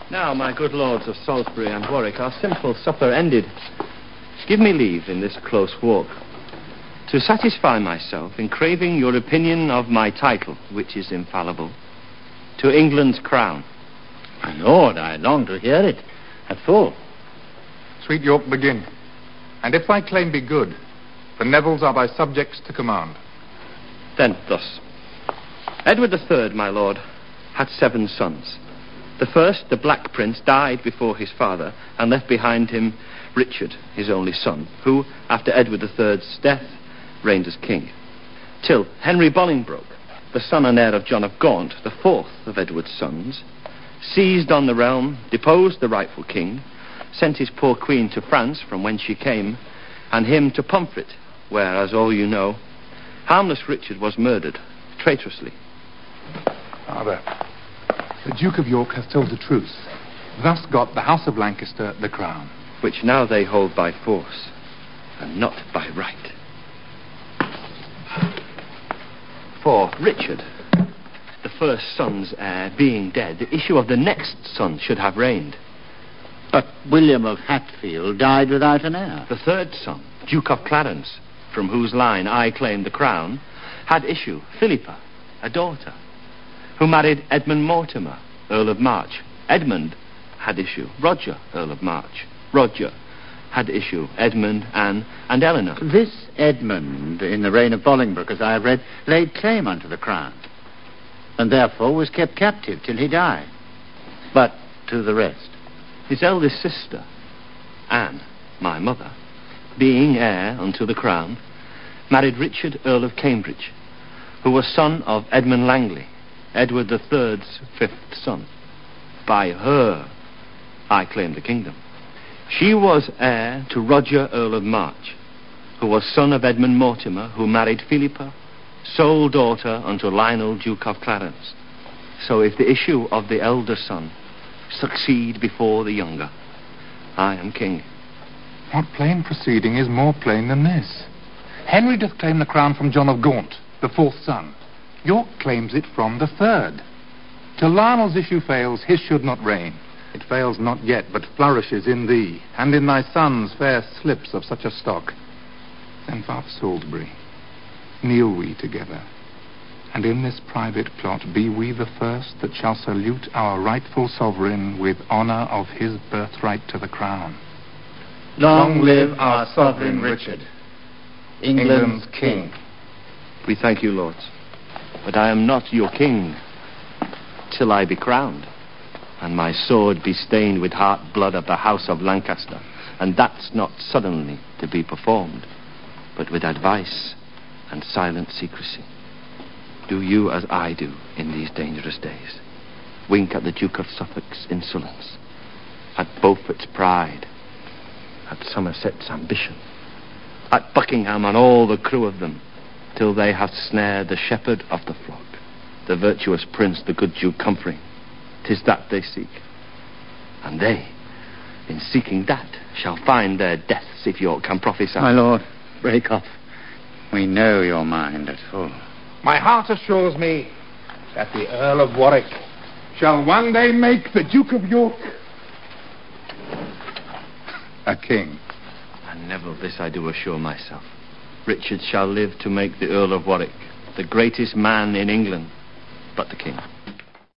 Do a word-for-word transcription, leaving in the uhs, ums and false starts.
Now, my good lords of Salisbury and Warwick, our simple supper ended. Give me leave in this close walk to satisfy myself in craving your opinion of my title, which is infallible, to England's crown. My lord, I long to hear it at full. Sweet York, begin. And if thy claim be good, the Nevilles are thy subjects to command. Then thus. Edward the Third, my lord, had seven sons. The first, the Black Prince, died before his father and left behind him Richard, his only son, who, after Edward the Third's death, reigned as king. Till Henry Bolingbroke, the son and heir of John of Gaunt, the fourth of Edward's sons, seized on the realm, deposed the rightful king, sent his poor queen to France, from whence she came, and him to Pomfret, where, as all you know, harmless Richard was murdered, traitorously. Father, the Duke of York has told the truth. Thus got the House of Lancaster the crown. Which now they hold by force, and not by right. For Richard, the first son's heir, being dead, the issue of the next son should have reigned. But William of Hatfield died without an heir. The third son, Duke of Clarence, from whose line I claim the crown, had issue Philippa, a daughter, who married Edmund Mortimer, Earl of March. Edmund had issue Roger, Earl of March. Roger had issue Edmund, Anne, and Eleanor. This Edmund, in the reign of Bolingbroke, as I have read, laid claim unto the crown, and therefore was kept captive till he died. But to the rest. His eldest sister, Anne, my mother, being heir unto the crown, married Richard, Earl of Cambridge, who was son of Edmund Langley, Edward the Third's fifth son. By her I claim the kingdom. She was heir to Roger, Earl of March, who was son of Edmund Mortimer, who married Philippa, sole daughter unto Lionel, Duke of Clarence. So if the issue of the elder son succeed before the younger, I am king. What plain proceeding is more plain than this? Henry doth claim the crown from John of Gaunt, the fourth son. York claims it from the third. Till Lionel's issue fails, his should not reign. It fails not yet, but flourishes in thee, and in thy sons fair slips of such a stock. Then, Father Salisbury, kneel we together, and in this private plot be we the first that shall salute our rightful sovereign with honour of his birthright to the crown. Long live our sovereign Richard, England's king. We thank you, lords, but I am not your king till I be crowned, and my sword be stained with heart blood of the House of Lancaster, and that's not suddenly to be performed, but with advice and silent secrecy. Do you as I do in these dangerous days. Wink at the Duke of Suffolk's insolence, at Beaufort's pride, at Somerset's ambition, at Buckingham and all the crew of them, till they have snared the shepherd of the flock, the virtuous prince, the good Duke Comfrey. 'Tis that they seek, and they, in seeking that, shall find their deaths, if York can prophesy. My lord, break off. We know your mind at full. My heart assures me that the Earl of Warwick shall one day make the Duke of York a king. And Neville, this I do assure myself. Richard shall live to make the Earl of Warwick the greatest man in England, but the king.